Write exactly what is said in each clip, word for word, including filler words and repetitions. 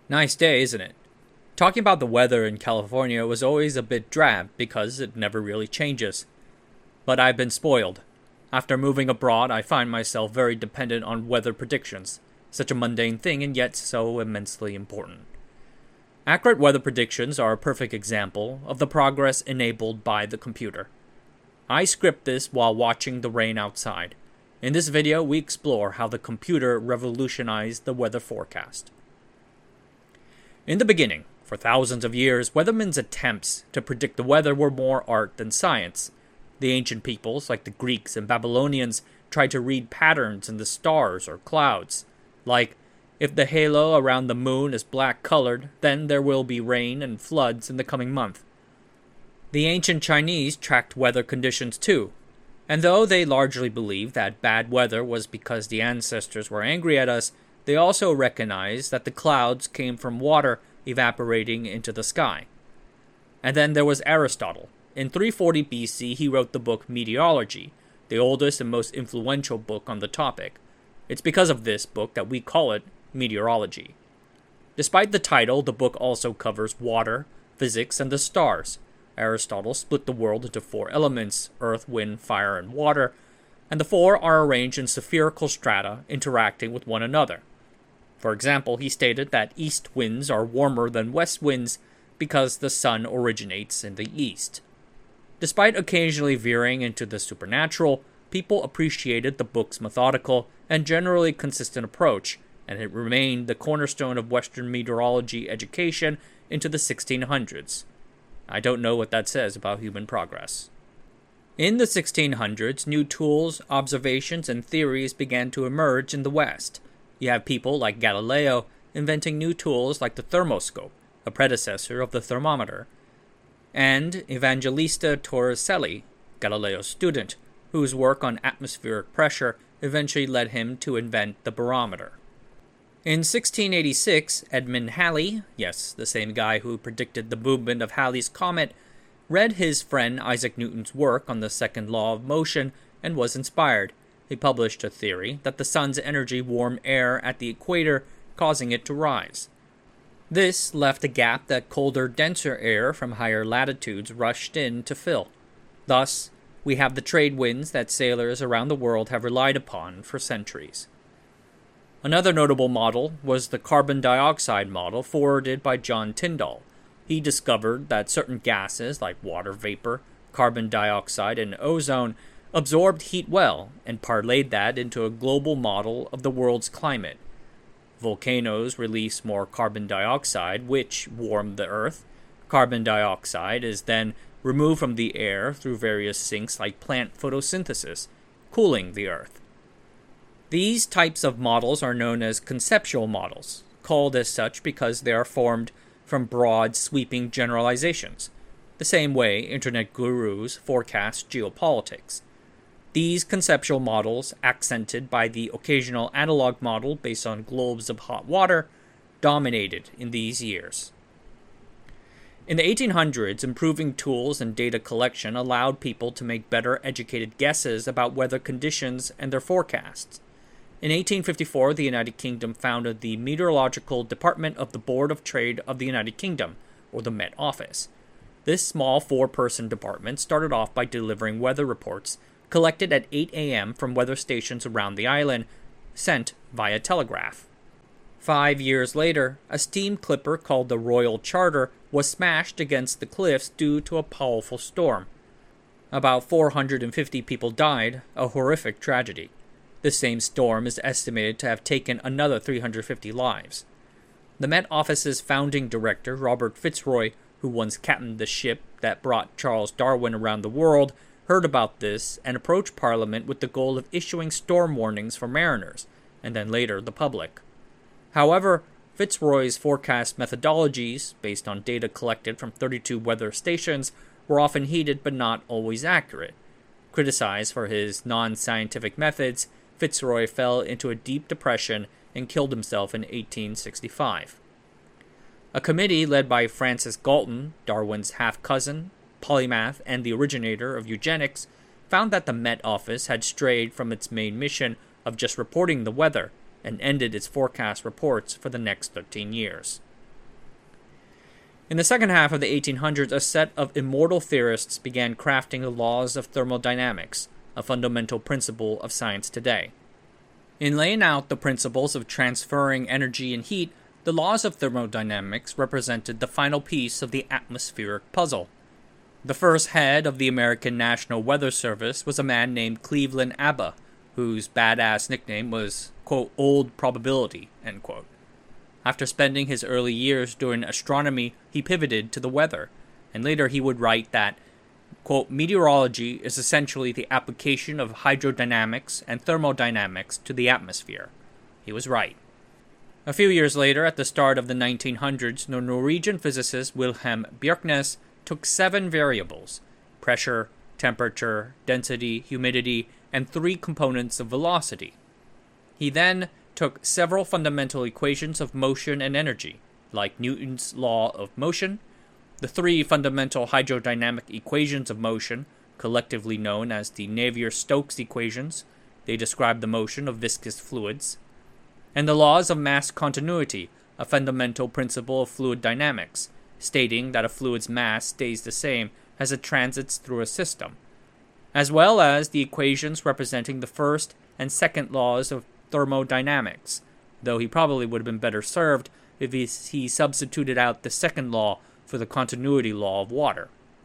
Nice day, isn't it? Talking about the weather in California was always a bit drab because it never really changes. But I've been spoiled. After moving abroad, I find myself very dependent on weather predictions. Such a mundane thing and yet so immensely important. Accurate weather predictions are a perfect example of the progress enabled by the computer. I script this while watching the rain outside. In this video, we explore how the computer revolutionized the weather forecast. In the beginning, for thousands of years, weathermen's attempts to predict the weather were more art than science. The ancient peoples, like the Greeks and Babylonians, tried to read patterns in the stars or clouds. Like, if the halo around the moon is black-colored, then there will be rain and floods in the coming month. The ancient Chinese tracked weather conditions too, and though they largely believed that bad weather was because the ancestors were angry at us, they also recognized that the clouds came from water evaporating into the sky. And then there was Aristotle. In three forty B C, he wrote the book Meteorology, the oldest and most influential book on the topic. It's because of this book that we call it meteorology. Despite the title, the book also covers water, physics, and the stars. Aristotle split the world into four elements: earth, wind, fire, and water, and the four are arranged in spherical strata interacting with one another. For example, he stated that east winds are warmer than west winds because the sun originates in the east. Despite occasionally veering into the supernatural, people appreciated the book's methodical and generally consistent approach, and it remained the cornerstone of Western meteorology education into the sixteen hundreds. I don't know what that says about human progress. In the sixteen hundreds, new tools, observations, and theories began to emerge in the West. You have people like Galileo inventing new tools like the thermoscope, a predecessor of the thermometer, and Evangelista Torricelli, Galileo's student, whose work on atmospheric pressure eventually led him to invent the barometer. In sixteen eighty-six, Edmund Halley, yes, the same guy who predicted the movement of Halley's comet, read his friend Isaac Newton's work on the second law of motion and was inspired. He published a theory that the sun's energy warmed air at the equator, causing it to rise. This left a gap that colder, denser air from higher latitudes rushed in to fill. Thus, we have the trade winds that sailors around the world have relied upon for centuries. Another notable model was the carbon dioxide model forwarded by John Tyndall. He discovered that certain gases like water vapor, carbon dioxide, and ozone absorbed heat well and parlayed that into a global model of the world's climate. Volcanoes release more carbon dioxide, which warm the earth. Carbon dioxide is then removed from the air through various sinks like plant photosynthesis, cooling the earth. These types of models are known as conceptual models, called as such because they are formed from broad, sweeping generalizations, the same way internet gurus forecast geopolitics. These conceptual models, accented by the occasional analog model based on globes of hot water, dominated in these years. In the eighteen hundreds, improving tools and data collection allowed people to make better educated guesses about weather conditions and their forecasts. In eighteen fifty-four, the United Kingdom founded the Meteorological Department of the Board of Trade of the United Kingdom, or the Met Office. This small four-person department started off by delivering weather reports collected at eight a.m. from weather stations around the island, sent via telegraph. Five years later, a steam clipper called the Royal Charter was smashed against the cliffs due to a powerful storm. About four hundred fifty people died, a horrific tragedy. This same storm is estimated to have taken another three hundred fifty lives. The Met Office's founding director, Robert Fitzroy, who once captained the ship that brought Charles Darwin around the world, heard about this and approached Parliament with the goal of issuing storm warnings for mariners, and then later the public. However, Fitzroy's forecast methodologies, based on data collected from thirty-two weather stations, were often heated but not always accurate. Criticized for his non-scientific methods, Fitzroy fell into a deep depression and killed himself in eighteen sixty-five. A committee led by Francis Galton, Darwin's half-cousin, polymath, and the originator of eugenics, found that the Met Office had strayed from its main mission of just reporting the weather and ended its forecast reports for the next thirteen years. In the second half of the eighteen hundreds, a set of immortal theorists began crafting the laws of thermodynamics, a fundamental principle of science today. In laying out the principles of transferring energy and heat, the laws of thermodynamics represented the final piece of the atmospheric puzzle. The first head of the American National Weather Service was a man named Cleveland Abba, whose badass nickname was, quote, Old Probability, end quote. After spending his early years doing astronomy, he pivoted to the weather, and later he would write that, quote, meteorology is essentially the application of hydrodynamics and thermodynamics to the atmosphere. He was right. A few years later, at the start of the nineteen hundreds, the Norwegian physicist Wilhelm Bjerknes took seven variables, pressure, temperature, density, humidity, and three components of velocity. He then took several fundamental equations of motion and energy, like Newton's law of motion, the three fundamental hydrodynamic equations of motion, collectively known as the Navier-Stokes equations, they describe the motion of viscous fluids, and the laws of mass continuity, a fundamental principle of fluid dynamics, stating that a fluid's mass stays the same as it transits through a system, as well as the equations representing the first and second laws of thermodynamics, though he probably would have been better served if he, he substituted out the second law for the continuity law of water.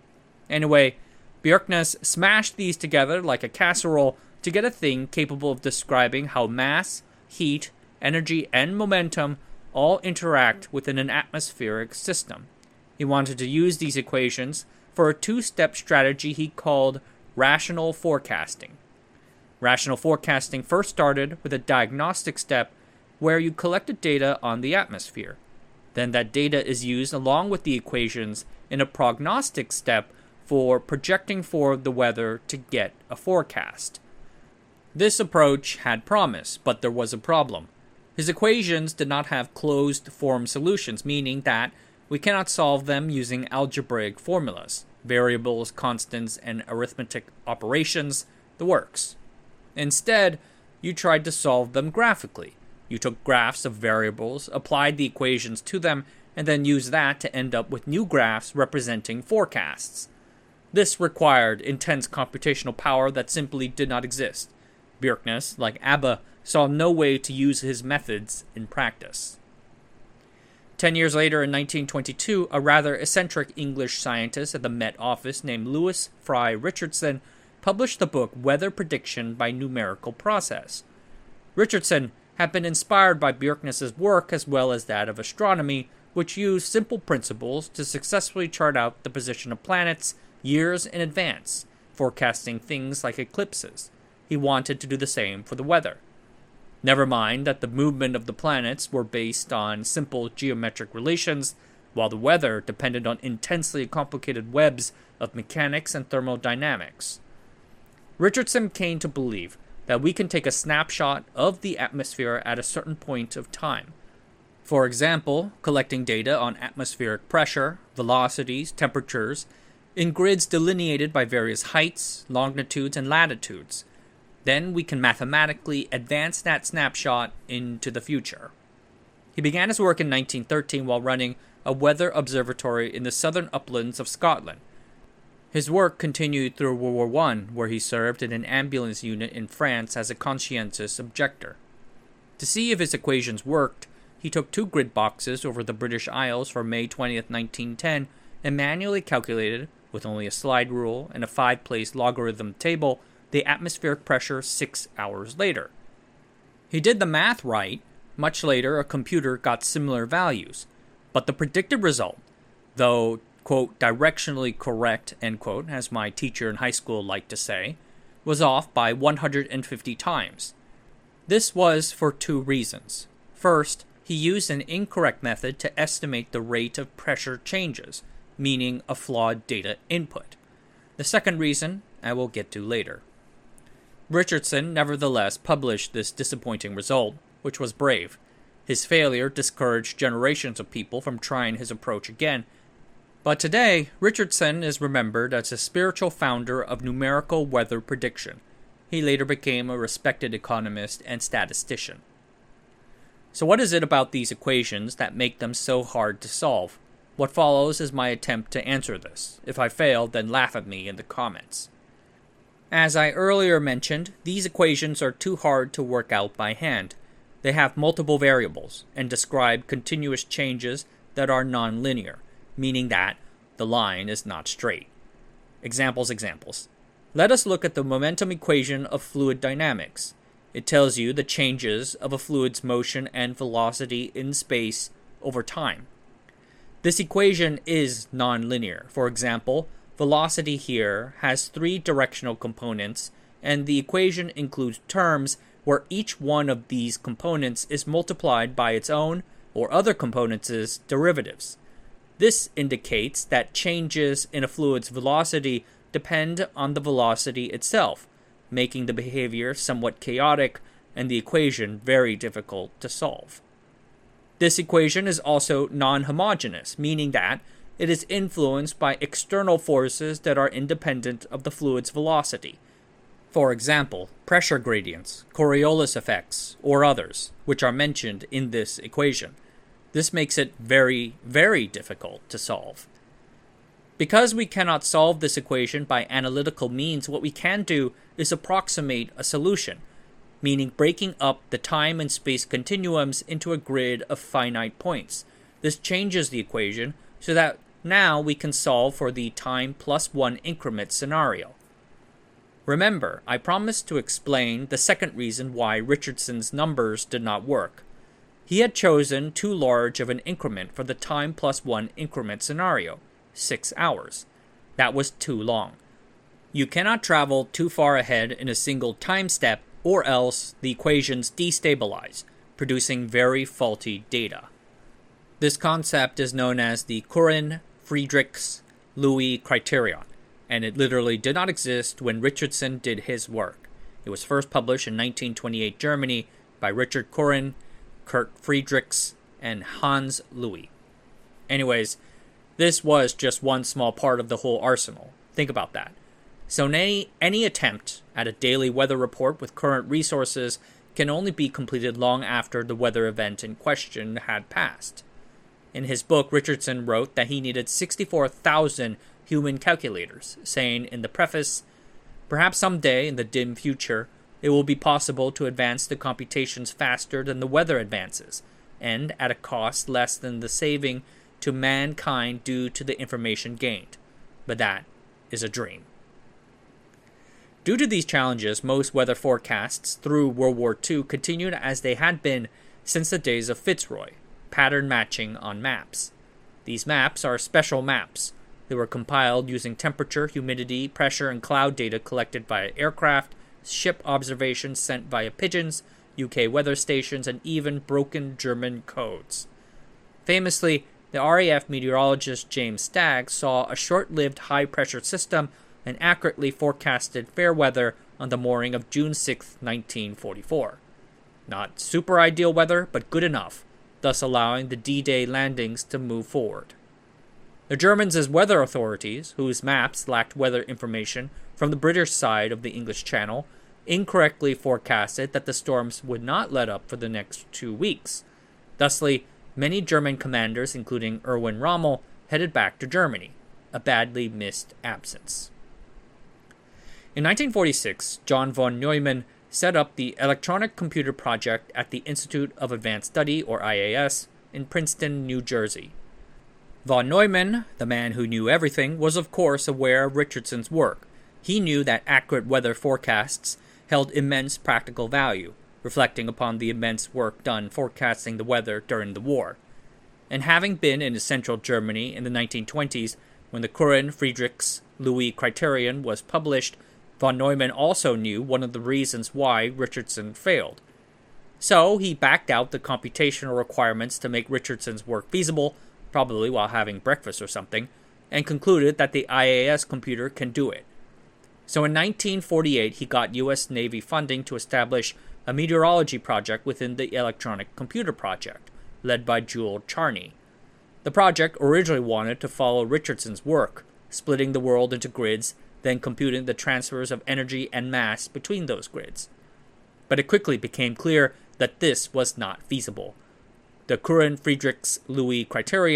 Anyway, Bjerknes smashed these together like a casserole to get a thing capable of describing how mass, heat, energy, and momentum all interact within an atmospheric system. He wanted to use these equations for a two-step strategy he called rational forecasting. Rational forecasting first started with a diagnostic step where you collected data on the atmosphere. Then that data is used along with the equations in a prognostic step for projecting forward the weather to get a forecast. This approach had promise, but there was a problem. His equations did not have closed-form solutions, meaning that we cannot solve them using algebraic formulas, variables, constants, and arithmetic operations, the works. Instead, you tried to solve them graphically. You took graphs of variables, applied the equations to them, and then used that to end up with new graphs representing forecasts. This required intense computational power that simply did not exist. Bjerknes, like Abba, saw no way to use his methods in practice. Ten years later, in nineteen twenty-two, a rather eccentric English scientist at the Met Office named Lewis Fry Richardson published the book Weather Prediction by Numerical Process. Richardson had been inspired by Bjerknes' work as well as that of astronomy, which used simple principles to successfully chart out the position of planets years in advance, forecasting things like eclipses. He wanted to do the same for the weather. Never mind that the movement of the planets were based on simple geometric relations, while the weather depended on intensely complicated webs of mechanics and thermodynamics. Richardson came to believe that we can take a snapshot of the atmosphere at a certain point of time. For example, collecting data on atmospheric pressure, velocities, temperatures, in grids delineated by various heights, longitudes, and latitudes. Then we can mathematically advance that snapshot into the future. He began his work in nineteen thirteen while running a weather observatory in the southern uplands of Scotland. His work continued through World War One, where he served in an ambulance unit in France as a conscientious objector. To see if his equations worked, he took two grid boxes over the British Isles for May twentieth, nineteen ten, and manually calculated, with only a slide rule and a five-place logarithm table, the atmospheric pressure six hours later. He did the math right. Much later, a computer got similar values. But the predicted result, though, quote, directionally correct, end quote, as my teacher in high school liked to say, was off by one hundred fifty times. This was for two reasons. First, he used an incorrect method to estimate the rate of pressure changes, meaning a flawed data input. The second reason I will get to later. Richardson nevertheless published this disappointing result, which was brave. His failure discouraged generations of people from trying his approach again. But today, Richardson is remembered as a spiritual founder of numerical weather prediction. He later became a respected economist and statistician. So what is it about these equations that make them so hard to solve? What follows is my attempt to answer this. If I fail, then laugh at me in the comments. As I earlier mentioned, these equations are too hard to work out by hand. They have multiple variables and describe continuous changes that are nonlinear, meaning that the line is not straight. Examples, examples. Let us look at the momentum equation of fluid dynamics. It tells you the changes of a fluid's motion and velocity in space over time. This equation is nonlinear. For example, velocity here has three directional components, and the equation includes terms where each one of these components is multiplied by its own or other components' derivatives. This indicates that changes in a fluid's velocity depend on the velocity itself, making the behavior somewhat chaotic and the equation very difficult to solve. This equation is also non-homogeneous, meaning that it is influenced by external forces that are independent of the fluid's velocity. For example, pressure gradients, Coriolis effects, or others, which are mentioned in this equation. This makes it very, very difficult to solve. Because we cannot solve this equation by analytical means, what we can do is approximate a solution, meaning breaking up the time and space continuums into a grid of finite points. This changes the equation so that now we can solve for the time plus one increment scenario. Remember, I promised to explain the second reason why Richardson's numbers did not work. He had chosen too large of an increment for the time plus one increment scenario, six hours. That was too long. You cannot travel too far ahead in a single time step, or else the equations destabilize, producing very faulty data. This concept is known as the Courant-Friedrichs-Lewy criterion, and it literally did not exist when Richardson did his work. It was first published in nineteen twenty-eight Germany by Richard Courant, Kurt Friedrichs, and Hans Lewy. Anyways, this was just one small part of the whole arsenal. Think about that. So any, any attempt at a daily weather report with current resources can only be completed long after the weather event in question had passed. In his book, Richardson wrote that he needed sixty-four thousand human calculators, saying in the preface, "Perhaps someday in the dim future, it will be possible to advance the computations faster than the weather advances, and at a cost less than the saving to mankind due to the information gained. But that is a dream." Due to these challenges, most weather forecasts through World War Two continued as they had been since the days of Fitzroy, pattern matching on maps. These maps are special maps. They were compiled using temperature, humidity, pressure, and cloud data collected via aircraft, ship observations sent via pigeons, U K weather stations, and even broken German codes. Famously, the R A F meteorologist James Stagg saw a short-lived high-pressure system and accurately forecasted fair weather on the morning of June sixth, nineteen forty-four. Not super ideal weather, but good enough, thus allowing the D-Day landings to move forward. The Germans as weather authorities, whose maps lacked weather information from the British side of the English Channel, incorrectly forecasted that the storms would not let up for the next two weeks. Thusly, many German commanders, including Erwin Rommel, headed back to Germany, a badly missed absence. In nineteen forty-six, John von Neumann set up the Electronic Computer Project at the Institute of Advanced Study, or I A S, in Princeton, New Jersey. Von Neumann, the man who knew everything, was of course aware of Richardson's work. He knew that accurate weather forecasts held immense practical value, reflecting upon the immense work done forecasting the weather during the war. And having been in central Germany in the nineteen twenties, when the Courant-Friedrichs-Lewy criterion was published, von Neumann also knew one of the reasons why Richardson failed. So he backed out the computational requirements to make Richardson's work feasible, probably while having breakfast or something, and concluded that the I A S computer can do it. So in nineteen forty-eight, he got U S Navy funding to establish a meteorology project within the Electronic Computer Project, led by Jule Charney. The project originally wanted to follow Richardson's work, splitting the world into grids, then computing the transfers of energy and mass between those grids. But it quickly became clear that this was not feasible. The Courant-Friedrichs-Lewy criterion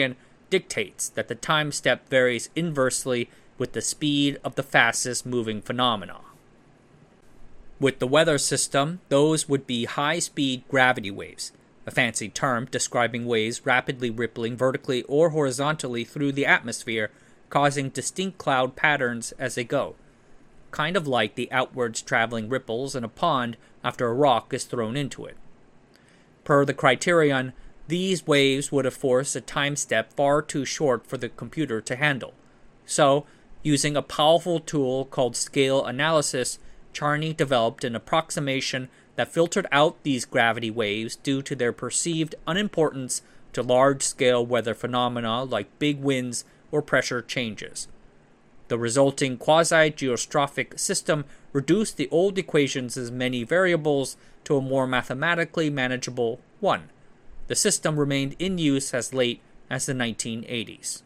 dictates that the time step varies inversely with the speed of the fastest moving phenomena. With the weather system, those would be high-speed gravity waves, a fancy term describing waves rapidly rippling vertically or horizontally through the atmosphere, causing distinct cloud patterns as they go, kind of like the outwards traveling ripples in a pond after a rock is thrown into it. Per the criterion, these waves would have forced a time step far too short for the computer to handle. So, using a powerful tool called scale analysis, Charney developed an approximation that filtered out these gravity waves due to their perceived unimportance to large-scale weather phenomena like big winds or pressure changes. The resulting quasi-geostrophic system reduced the old equations' many variables to a more mathematically manageable one. The system remained in use as late as the nineteen eighties.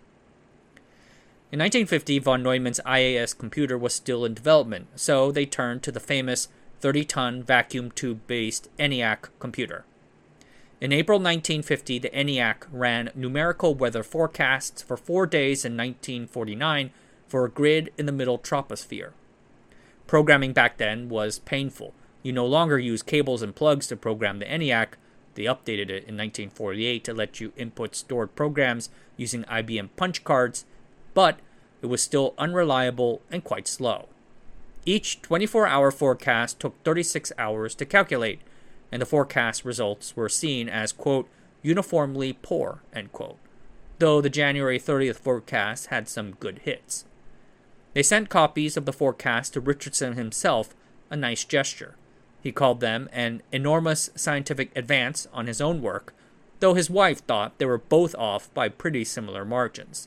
In nineteen fifty, von Neumann's I A S computer was still in development, so they turned to the famous thirty-ton vacuum tube-based ENIAC computer. In April nineteen fifty, the ENIAC ran numerical weather forecasts for four days in nineteen forty-nine for a grid in the middle troposphere. Programming back then was painful. You no longer use cables and plugs to program the ENIAC. They updated it in nineteen forty-eight to let you input stored programs using I B M punch cards, but it was still unreliable and quite slow. Each twenty-four hour forecast took thirty-six hours to calculate, and the forecast results were seen as, quote, uniformly poor, end quote, though the January thirtieth forecast had some good hits. They sent copies of the forecast to Richardson himself, a nice gesture. He called them an enormous scientific advance on his own work, though his wife thought they were both off by pretty similar margins.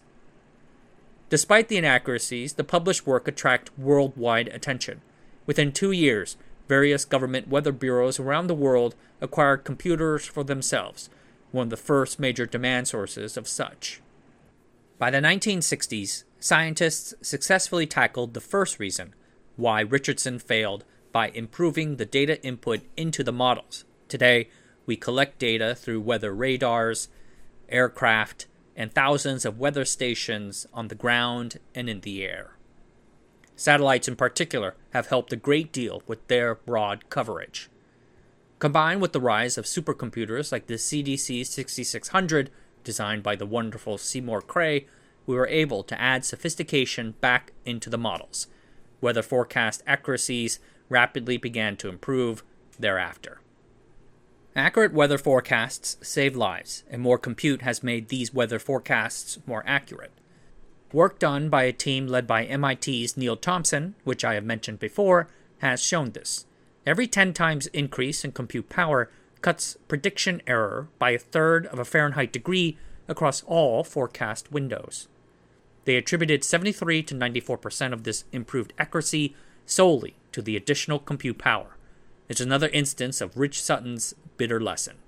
Despite the inaccuracies, the published work attracted worldwide attention. Within two years, various government weather bureaus around the world acquired computers for themselves, one of the first major demand sources of such. By the nineteen sixties, scientists successfully tackled the first reason why Richardson failed by improving the data input into the models. Today, we collect data through weather radars, aircraft, and thousands of weather stations on the ground and in the air. Satellites in particular have helped a great deal with their broad coverage. Combined with the rise of supercomputers like the C D C sixty-six hundred, designed by the wonderful Seymour Cray, we were able to add sophistication back into the models. Weather forecast accuracies rapidly began to improve thereafter. Accurate weather forecasts save lives, and more compute has made these weather forecasts more accurate. Work done by a team led by M I T's Neil Thompson, which I have mentioned before, has shown this. Every ten times increase in compute power cuts prediction error by a third of a Fahrenheit degree across all forecast windows. They attributed seventy-three to ninety-four percent of this improved accuracy solely to the additional compute power. It's another instance of Rich Sutton's bitter lesson.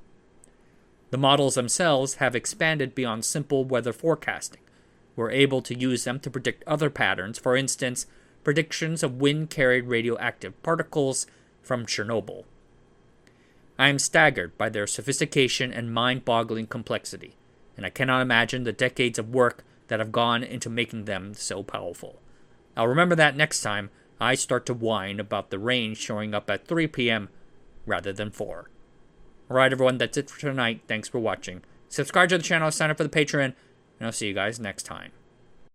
The models themselves have expanded beyond simple weather forecasting. We're able to use them to predict other patterns, for instance, predictions of wind-carried radioactive particles from Chernobyl. I am staggered by their sophistication and mind-boggling complexity, and I cannot imagine the decades of work that have gone into making them so powerful. I'll remember that next time I start to whine about the rain showing up at three p.m. rather than four. Alright everyone, that's it for tonight. Thanks for watching. Subscribe to the channel, sign up for the Patreon, and I'll see you guys next time.